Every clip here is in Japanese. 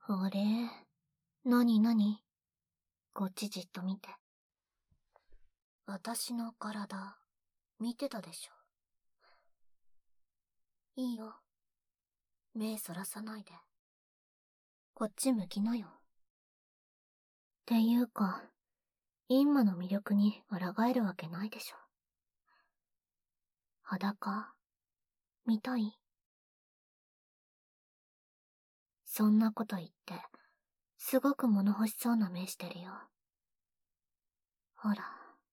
あれ？なになに？こっちじっと見て。私の体、見てたでしょ。いいよ。目そらさないで。こっち向きなよ。っていうか、インマの魅力に抗えるわけないでしょ。裸、見たい？そんなこと言って、すごく物欲しそうな目してるよ。ほら。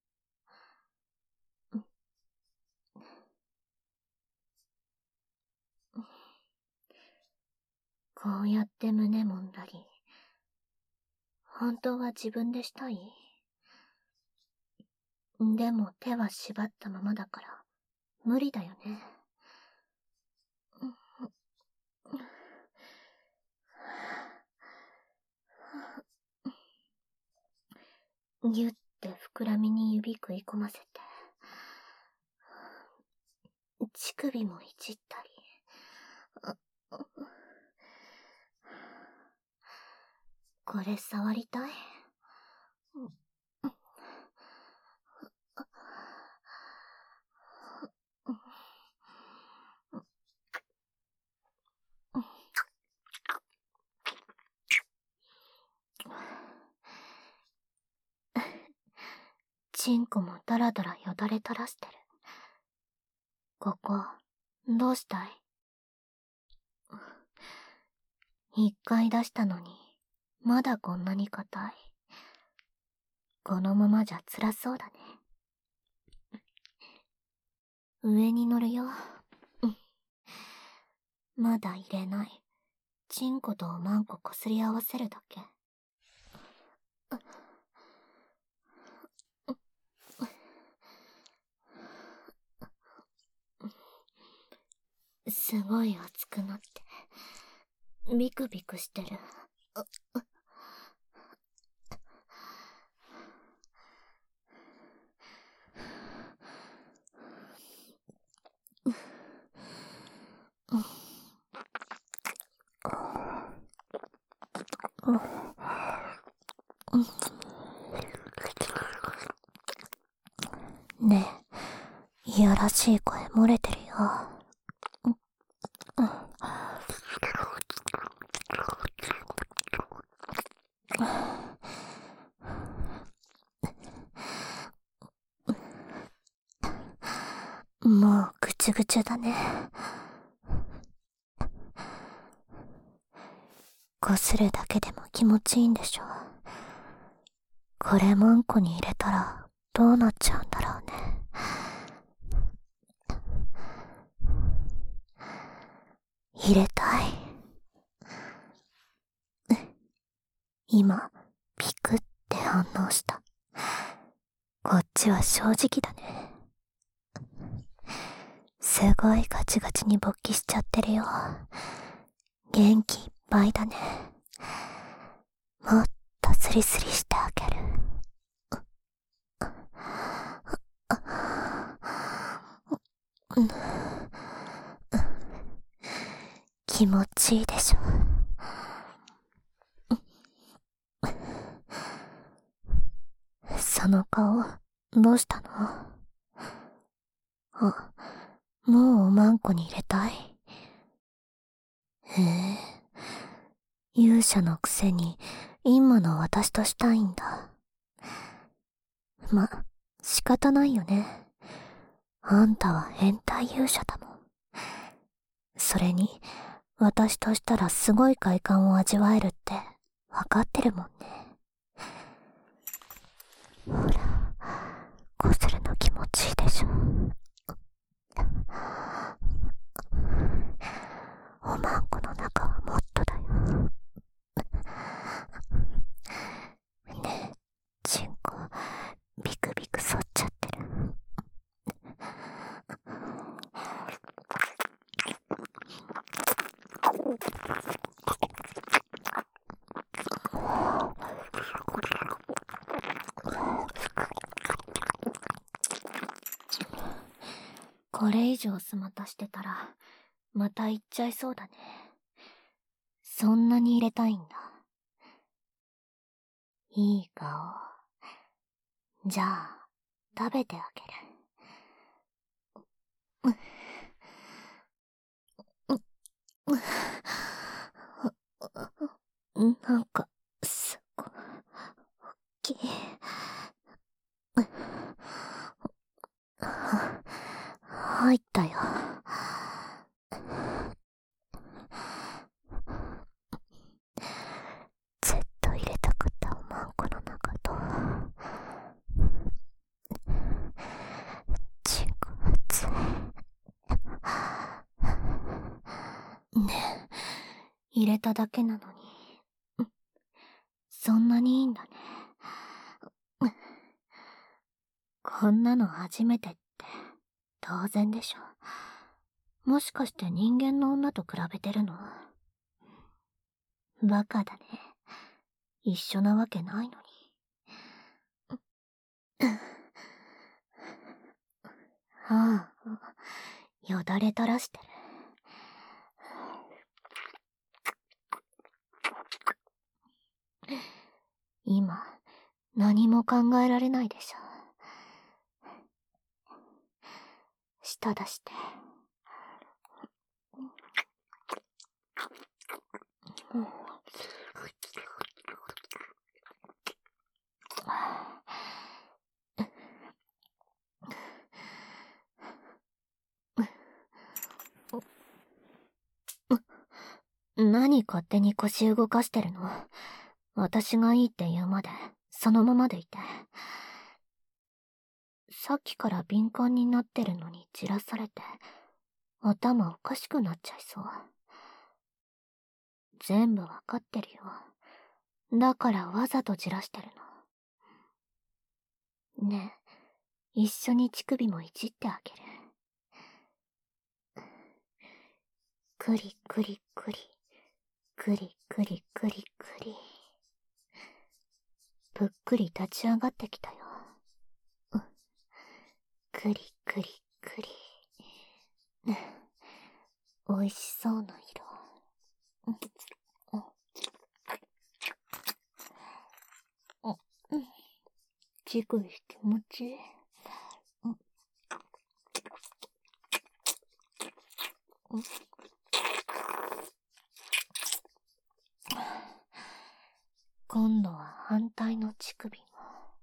こうやって胸揉んだり、本当は自分でしたい？でも手は縛ったままだから、無理だよね。ぎゅって膨らみに指食い込ませて、乳首もいじったり。これ触りたい？チンコもダラダラよだれ垂らしてる。ここ、どうしたい？一回出したのに、まだこんなに硬い。このままじゃ辛そうだね。上に乗るよ。まだ入れない。チンコとおまんここすり合わせるだけ。すごい熱くなって、ビクビクしてる。ねえ、いやらしい声漏れてるよ。もうぐちゅぐちゅだね。こするだけでも気持ちいいんでしょ。これマンコに入れたらどうなっちゃうんだろうね。入れたい。今、ピクって反応した。こっちは正直だね。すごいガチガチに勃起しちゃってるよ。元気いっぱいだね。もっとスリスリしてあげる。気持ちいいでしょ。その顔、どうしたの？あ、もうおまんこに入れたい？へえ、勇者のくせに今の私としたいんだ。ま、仕方ないよね。あんたは変態勇者だもん。それに、私としたらすごい快感を味わえるってわかってるもんね。ほら、こするの気持ちいいでしょ。おまんこの中はもっとだよ。ねえ、チンコ、ビクビク反っちゃってる。これ以上スマタしてたら、また行っちゃいそうだね。 そんなに入れたいんだ。いい顔。じゃあ、食べてあげる。なんか、すっごい、大きい。入ったよ。ずっと入れたかったおまんこの中と、チンコ熱い。ねえ、入れただけなのに。そんなにいいんだね。こんなの初めてって当然でしょ。もしかして人間の女と比べてるの？バカだね。一緒なわけないのに。ああ、よだれ垂らしてる。今、何も考えられないでしょ。舌出して。何勝手に腰動かしてるの？私がいいって言うまで、そのままでいて。さっきから敏感になってるのにじらされて、頭おかしくなっちゃいそう。全部わかってるよ。だからわざとじらしてるの。ねえ、一緒に乳首もいじってあげる。くりくりくり。くりくりくりくり。ぷっくり立ち上がってきたよ。くりくりくり。おいしそうな色。乳首気持ちいい。今度は反対の乳首も。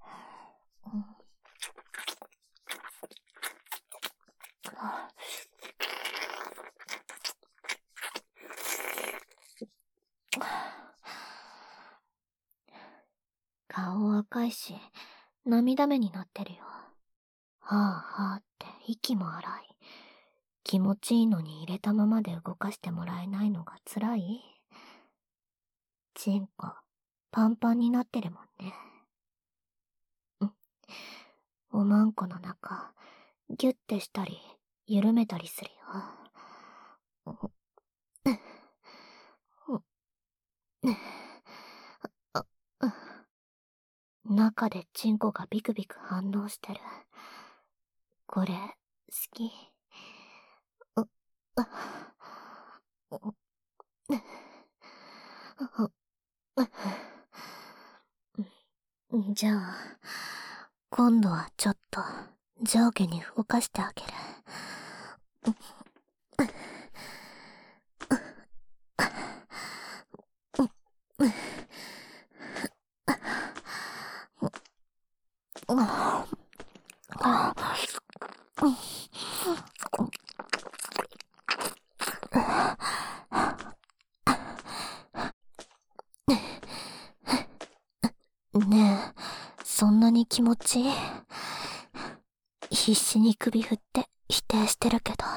顔赤いし、涙目になってるよ。はあはあって息も荒い。気持ちいいのに入れたままで動かしてもらえないのが辛い？チンコ、パンパンになってるもんね。おまんこの中、ギュッてしたり、緩めたりするよ。中でチンコがビクビク反応してる。これ、好き。じゃあ、今度はちょっと上下に動かしてあげる。ねえ、そんなに気持ちいい？必死に首振って否定してるけど、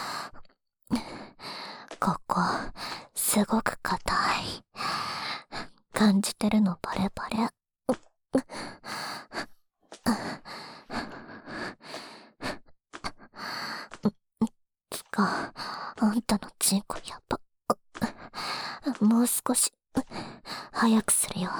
ここ、すごく硬い。感じてるのバレバレ。つか、あんたのチンコやば。もう少し、早くするよ。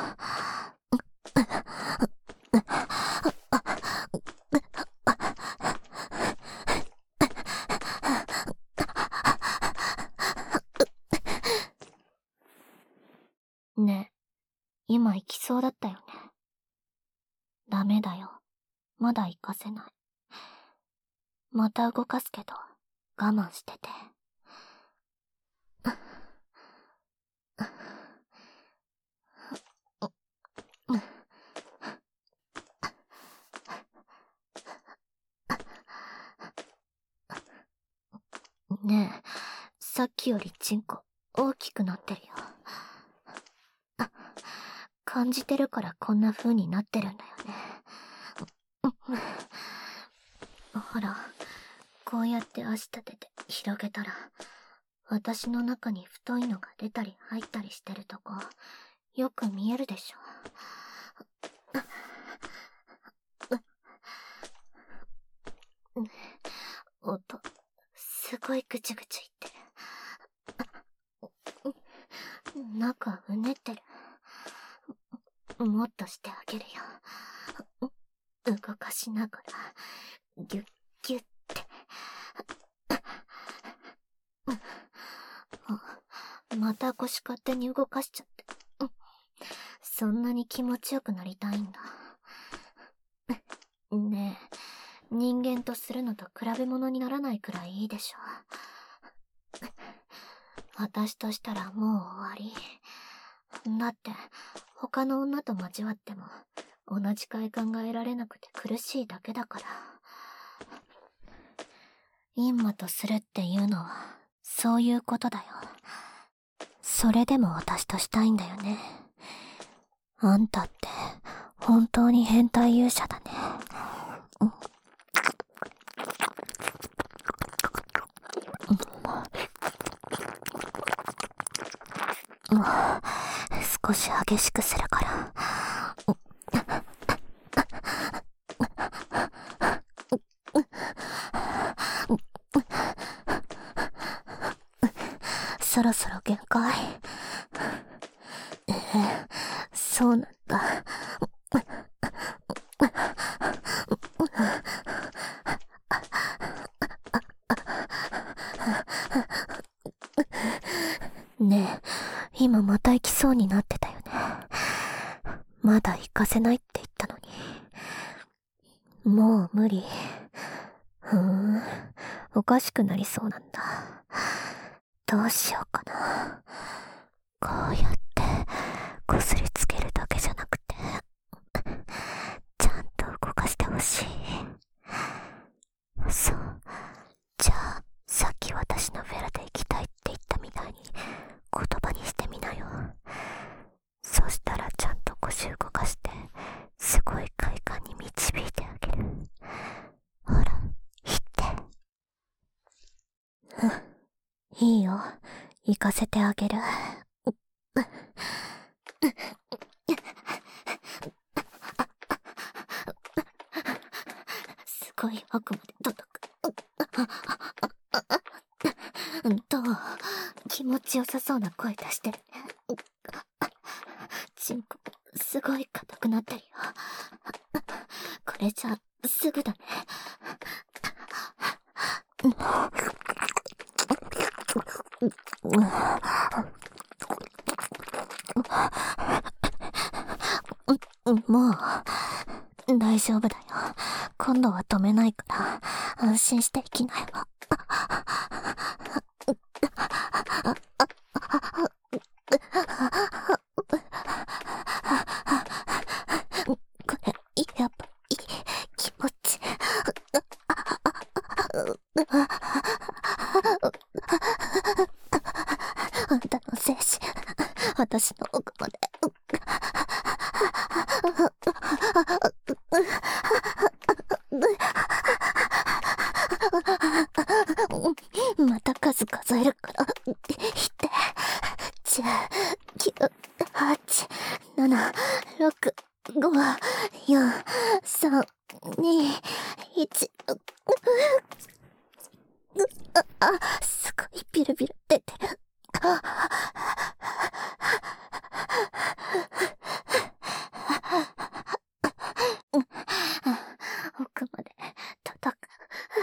まだ行かせない。また動かすけど、我慢してて。ねえ、さっきよりチンコ大きくなってるよ。感じてるからこんな風になってるんだよね。ほら、こうやって足立てて広げたら、私の中に太いのが出たり入ったりしてるとこ、よく見えるでしょ。音、すごいぐちぐち言ってる。中うねってる。もっとしてあげるよ。動かしながら、ギュッギュッって。また腰勝手に動かしちゃって。そんなに気持ちよくなりたいんだ。ねえ、人間とするのと比べ物にならないくらいいいでしょ。私としたらもう終わり。だって、他の女と交わっても、同じ快感が得られなくて苦しいだけだから。閻魔とするっていうのは、そういうことだよ。それでも私としたいんだよね。あんたって、本当に変態勇者だね。少し激しくするから。そろそろ限界。そうなんだ。ねえ、今また行きそうになってたよね。まだ行かせないって言ったのに。もう無理。おかしくなりそうなんだ。どうしようかな。こうやってこすりつけるだけじゃなくて、ちゃんと動かしてほしい。そう。じゃあ、さっき私のフェラで行きたいって言ったみたいに言葉にしてみなよ。そしたらちゃんと腰動かして、すごい快感に導いてあげる。ほら、言って。いいよ。行かせてあげる。すごい奥まで届く。どう？気持ちよさそうな声出してるね。チンコ、すごい硬くなってるよ。これじゃ、すぐだね。もう、大丈夫だよ。今度は止めないから、安心して行きなよ。これ、やっぱいい気持ち。あんたの精子、私の奥まで。また数数えるから、言って。10、9、8、7、6、5、4、3、2、1。すごいビルビル出てる。奥まで届く。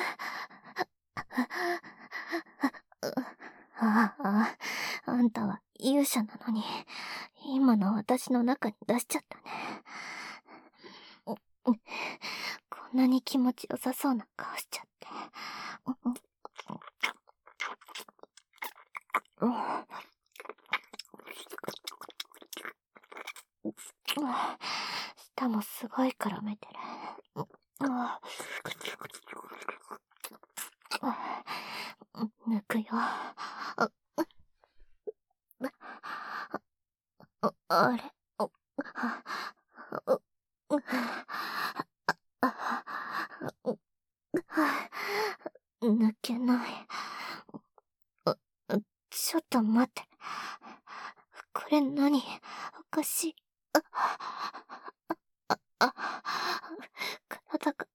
あんたは勇者なのに、今の私の中に出しちゃったね。こん気持ちよさそうな顔しちゃって。舌もすごい絡めてる。抜くよ。あれ、抜けない。ちょっと待って。これ何？おかしい。体が、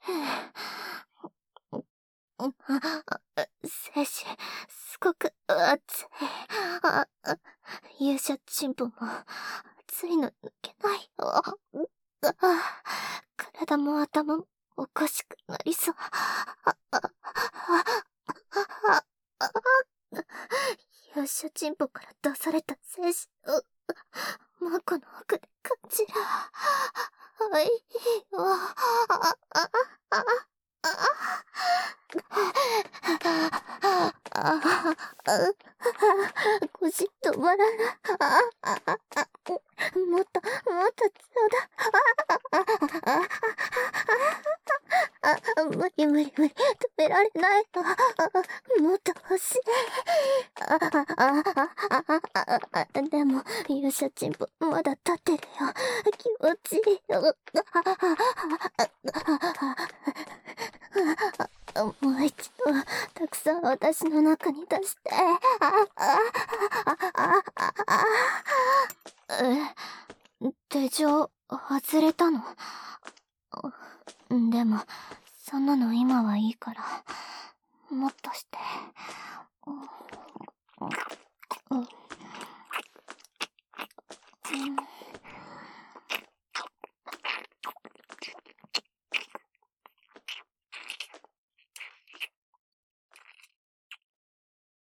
精子、すごく熱い。勇者チンポも、熱いの抜けない。体も頭もおかしくなりそう。勇者チンポから出された精子を、マコの奥で感じる。はい、腰止まらない。もっとちょうだ。無理、止められない。もっと欲しい。でも、勇者チンポ、まだ立ってるよ。気持ちいいよ。もう一度、たくさん私の中に出して。手錠、外れたの？でも、そんなの今はいいから、もっとして。